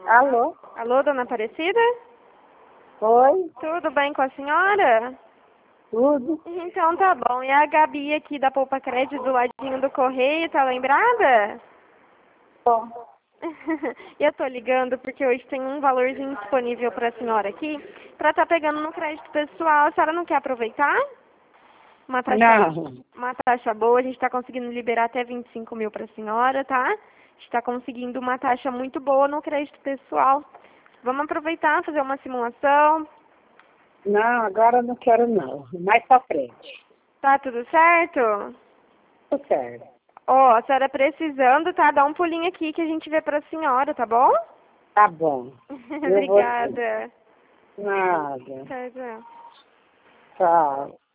Alô? Alô, dona Aparecida? Oi? Tudo bem com a senhora? Tudo? Então tá bom. E a Gabi aqui da Poupa Crédito do ladinho do correio, tá lembrada? Bom. Eu tô ligando porque hoje tem um valorzinho disponível pra senhora aqui, pra tá pegando no crédito pessoal. A senhora não quer aproveitar? Uma taxa boa, a gente tá conseguindo liberar até 25 mil pra senhora, tá? A gente tá conseguindo uma taxa muito boa no crédito pessoal. Vamos aproveitar, fazer uma simulação. Não, agora eu não quero não. Mais pra frente. Tá tudo certo? Tudo certo. Ó, a senhora precisando, tá? Dá um pulinho aqui que a gente vê pra senhora, tá bom? Tá bom. Eu vou sim. Obrigada. Nada. Tchau, tchau. Tchau.